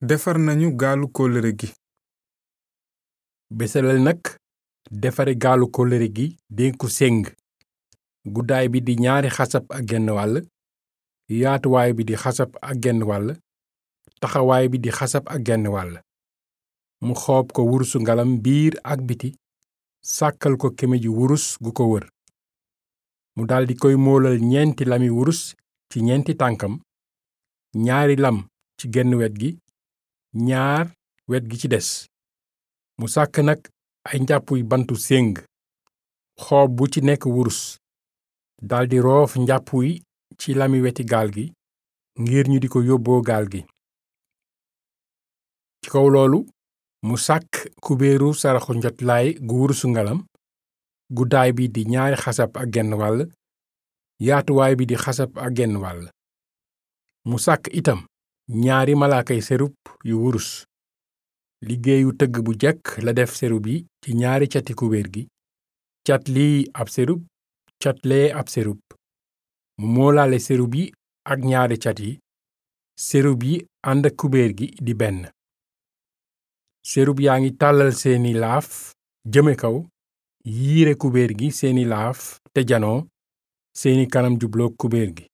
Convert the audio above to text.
defar nañu gaalu kóllëre gi. Besaleel nag defare gaalu kóllëre gi dénku séng guddaay bi di 2 xasab ak genn wàll yaatuwaay bi di xasab ak genn wàll taxawaay bi di xasab ak genn wàll mu xoob ko wurusu ngalam biir ak biti sàkkal ko kéméju wurus gu ko wër mu daldi koy moolal 4 lami wurus ci 4 tànkam 2 lam ci genn wet gi 2 wet gi ci des mu sàkk nag ay njàppuy bantu séng xoob bu ci nekk wurus daldi roof njàpp yi ci lami weti gaal gi ngir ñu di ko yóbboo gaal gi ci kaw loolu mu sàkk kubéeru saraxu njotlaay gu wurusu ngalam guddaay bi di 2 xasab ak genn wàll yaatuwaay bi di xasab ak genn wàll mu sàkk itam 2 malaakay serub yu wurus liggéeyu tëgg bu jekk la def serub yi ci 2 cati kubéer gi cat lii ab serub cat lee ab serub mu moolaale serub yi ak 2 cat yi serub yi ànd ak kubéer gi di benn serub yaa ngi tàllal seeni laaf jëme kaw yiire kubéer gi seeni laaf te janoo seeni kanam jubloog kubéer gi